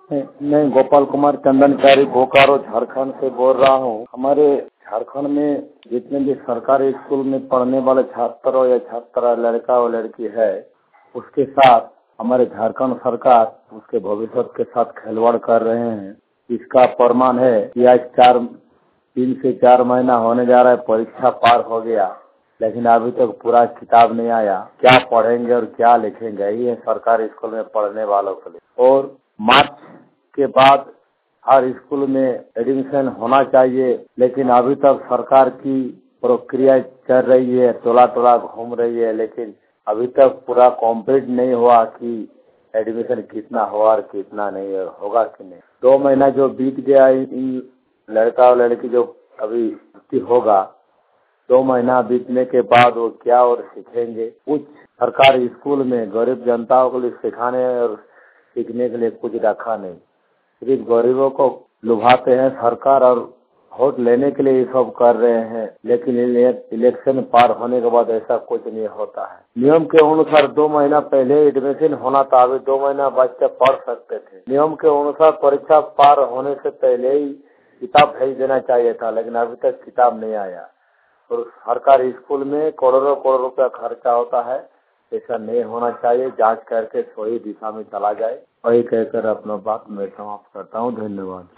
मैं गोपाल कुमार चंदनकारी बोकारो झारखंड से बोल रहा हूँ। हमारे झारखंड में जितने भी सरकारी स्कूल में पढ़ने वाले छात्र या छात्रा लड़का और लड़की है, उसके साथ हमारे झारखंड सरकार उसके भविष्य के साथ खिलवाड़ कर रहे हैं। इसका प्रमाण है कि आज 3 से 4 महीना होने जा रहा है, परीक्षा पार हो गया, लेकिन अभी तक पूरा किताब नहीं आया। क्या पढ़ेंगे और क्या लिखेंगे, यही है सरकारी स्कूल में पढ़ने वालों के लिए। और मार्च के बाद हर स्कूल में एडमिशन होना चाहिए, लेकिन अभी तक सरकार की प्रक्रिया चल रही है, टोला टोला घूम रही है, लेकिन अभी तक पूरा कंप्लीट नहीं हुआ कि एडमिशन कितना हुआ और कितना नहीं होगा कि नहीं। 2 महीना जो बीत गया, इन लड़का और लड़की जो अभी भर्ती होगा, 2 महीना बीतने के बाद वो क्या और सीखेंगे। कुछ सरकारी स्कूल में गरीब जनताओं को लिए सिखाने और सीखने के लिए कुछ रखा नहीं, सिर्फ गरीबों को लुभाते हैं सरकार और वोट लेने के लिए ये सब कर रहे हैं, लेकिन इलेक्शन पार होने के बाद ऐसा कुछ नहीं होता है। नियम के अनुसार 2 महीना पहले एडमिशन होना था, अभी 2 महीना बच्चे पढ़ सकते थे। नियम के अनुसार परीक्षा पार होने से पहले ही किताब भेज देना चाहिए था, लेकिन अभी तक किताब नहीं आया। और सरकारी स्कूल में करोड़ों करोड़ रुपया खर्चा होता है, ऐसा नहीं होना चाहिए। जांच करके सही दिशा में चला जाए। वही कहकर अपना बात मैं समाप्त करता हूँ। धन्यवाद।